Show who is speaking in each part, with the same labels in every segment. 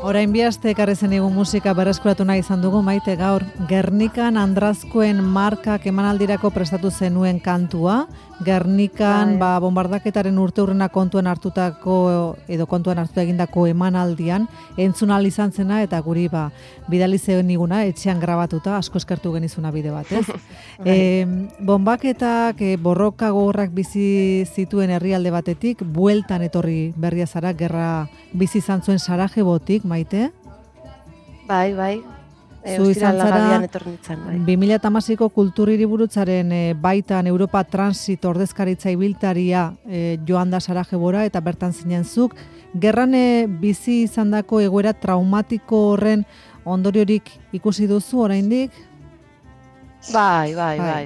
Speaker 1: Orain bi aste ekarri zenigun musika berreskuratu nahi izan dugu, Maite, gaur Gernikan Andrazkoen markak emanaldirako prestatu zenuen kantua. Gernikan bombardaketaren urteurrena kontuan hartuta egindako emanaldian entzun ahal izan zena, eta guri bidali zeniguna etxean grabatuta, asko eskertu genizuna bide bat, ez? Bonbaketak borroka gogorrak bizi zituen herrialde batetik, bueltan etorri berria zara, gerra bizi izan zuen Sarajevotik, Maite?
Speaker 2: Bai.
Speaker 1: Zu izan zara
Speaker 2: 2016ko
Speaker 1: Kultur Hiriburutzaren baitan Europa Transit ordezkaritza ibiltaria joan da Sarajevora, eta bertan zinen zuk. Gerran bizi izandako egoera traumatiko horren ondoriorik ikusi duzu oraindik?
Speaker 2: Bai.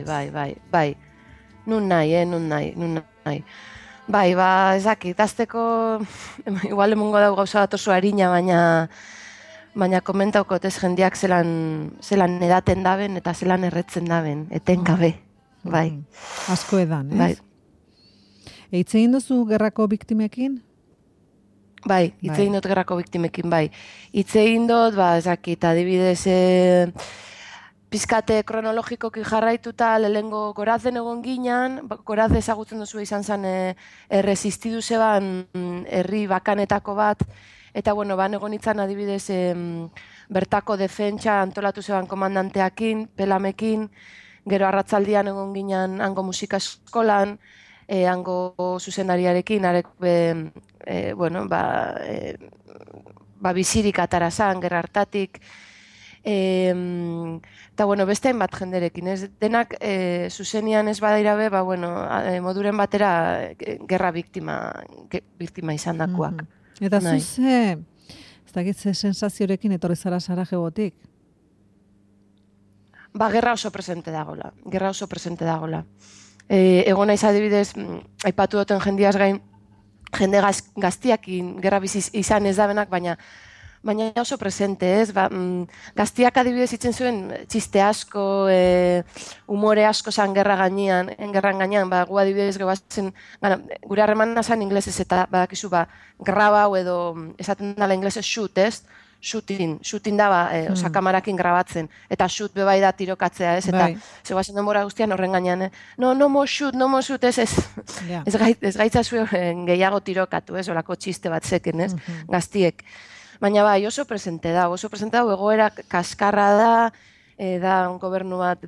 Speaker 2: Nun nahi. Bai, ezakit, azteko, igual emongo dago gauza bat oso harina, baina komentaukot ez jendeak zelan edaten daben eta zelan erretzen daben, etengabe, bai.
Speaker 1: Asko edan, ez?
Speaker 2: Bai.
Speaker 1: Hitz egin duzu gerrako biktimekin?
Speaker 2: Bai, hitz egin dut gerrako biktimekin, bai. Hitz egin dut, ezakit, adibidez, pizkate kronologikoki jarraituta lehengo Gorazen egon ginen, Goraz ezagutzen duzu izan zen erresistidu zeban herri bakanetako bat, eta egon itzan adibidez bertako defentsa antolatu zeban komandanteakin, pelamekin, gero arratzaldian egon ginen hango musika eskolan, hango zuzendariarekin, bizirik atarazan, gerra hartatik, eta beste hainbat jenderekin, ez denak zuzenian ez badairabe, moduren batera gerra biktima izan dakoak.
Speaker 1: Eta zuze, ez dakit ze sensaziorekin etorri zara Sarajevotik?
Speaker 2: Gerra oso presente dagoela. Egon naiz adibidez, aipatu duten jendiaz gain, jende gaztiakin gerra bizi izan ez dabenak, baina oso presente, ez? Gaztiak adibidez itzen zuen txiste asko, umore asko zan gerran gainean, gu adibidez gure harremana zan inglesez, eta badakizu grabau edo esaten dala inglesez shoot, ez? Shooting da, kamarakin grabatzen, eta shoot bebai da tirokatzea, ez? Eta zegoazen denbora guztian horren gainean, no more shoot, ez gaitza zuen gehiago tirokatu, ez? Olako txiste bat zeken, ez? Gaztiek. Baina oso presente da, egoera kaskarra da gobernu bat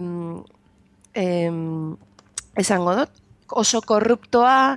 Speaker 2: esango dut, oso korruptoa,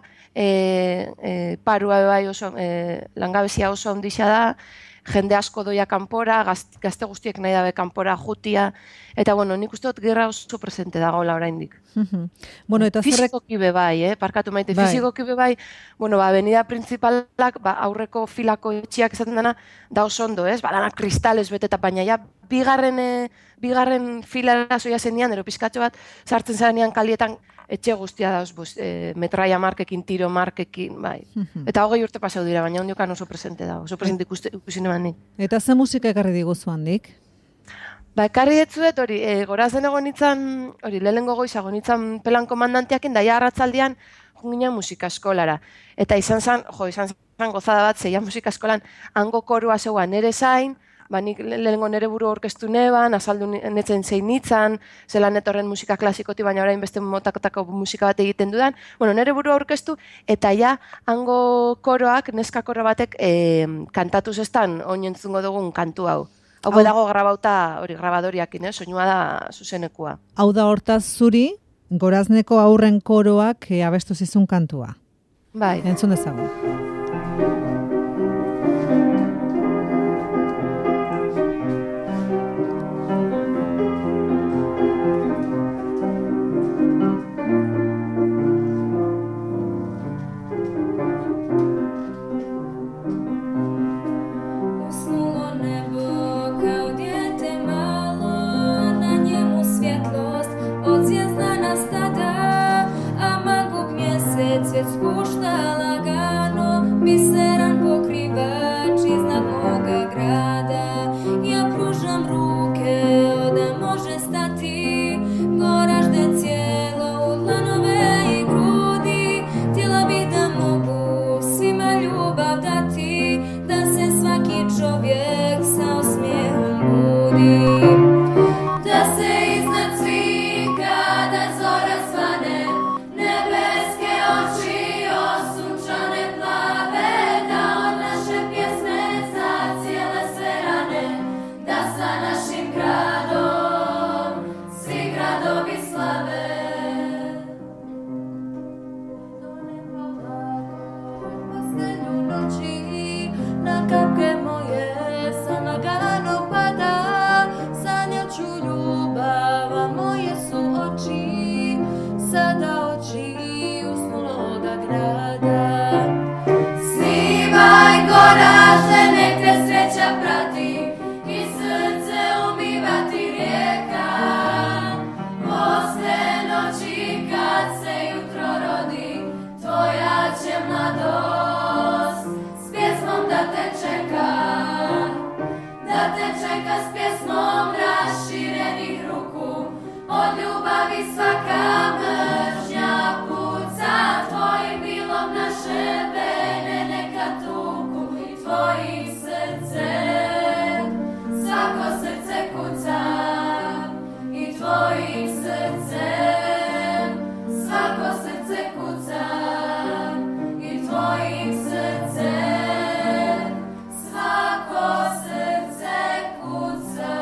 Speaker 2: parua oso, langabezia oso handixa da, jende asko doia kanpora, gazte guztiek nahi dabe kanpora jutia, eta nik uste dut gerra oso presente dagoela oraindik. Fizikoki bebai, parkatu Maite, fizikoki bebai, avenida principalak, aurreko filako etxiak esaten dena, da oso ondo, ez? Danak kristales beteta, baina bigarren filara zoia zendian, ero pizkatxo bat, sartzen zarenean kalietan, etxe guztia dauz, metraia markekin, tiro markekin, bai. Eta 20 urte pasau dira, baina ondiokan oso presente dago, oso presente ikusi neban nik.
Speaker 1: Eta ze musika ekarri diguzu handik?
Speaker 2: Ekarri etzuet, Gorazen egon itzan, lehenengo goiz egon itzan pelan komandanteakin, daia arratzaldian jungina musika eskolara. Eta izan zan gozada bat, zeia musika eskolan, hango korua zegoa nere zain, nik lehenengo nere buru orkestu neban, azaldu netzen zein nitzan, zelan etorren musika klasikoti, baina orain beste motakotako musika bat egiten dudan, nere buru orkestu, eta hango koroak, neska koro batek kantatuz estan oinentzungo dugun kantu hau. Hau dago grabauta grabadoriakin, soinua da zuzenekua.
Speaker 1: Hau da hortaz zuri, Gorazneko aurren koroak abestu zizun kantua.
Speaker 2: Bai.
Speaker 1: Entzun dezagun.
Speaker 3: Скучно лагано twoim sercem, swako serce kuca, i twoim sercem, swako serce kuca.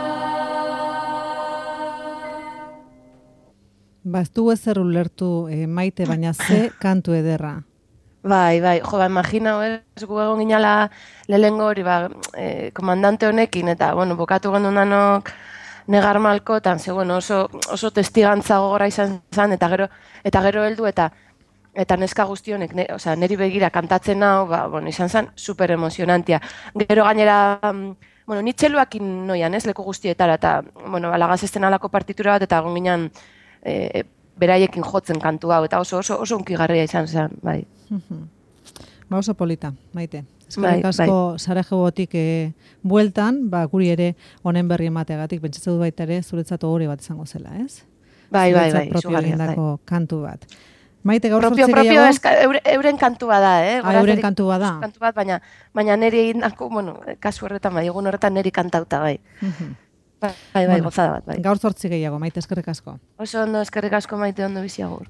Speaker 1: Ba, ez du ezer ulertu Maite, baina ze kantu ederra.
Speaker 2: Bai, jo, imagina, ez gu egon ginala lehengo hori, komandante honekin, eta, bueno, bokatu genuen danok negar malkotan, ze, bueno, oso testigantza gogorra izan zen, eta gero heldu, eta neska guzti honek, neri begira kantatzen hau, bueno, izan zen super emozionantia. Gero gainera, bueno, ni txeluakin noian, leku guztietara, eta, bueno, alagaz ezten alako partitura bat, eta egon ginen beraiekin jotzen kantu hau, eta oso unkigarria izan zen, bai.
Speaker 1: Ba, oso polita, Maite. Eskerrik asko Sarajevotik bueltan, guri ere honen berri emateagatik, pentsatzen dut baita ere, zuretzat ohore bat izango zela, ez?
Speaker 2: Bai,
Speaker 1: propio egindako kantu bat. Maite, gaur sortzi gehiago?
Speaker 2: Propio, euren kantu bada,
Speaker 1: euren kantu bada.
Speaker 2: Kantu bat, baina niri egindako, bueno, kasu horretan, egun horretan niri kantauta, bai. Bai, gozada bat, bai.
Speaker 1: Gaur sortzi gehiago, Maite, eskerrik asko.
Speaker 2: Oso ondo, eskerrik asko, Maite, ondo bizi agur.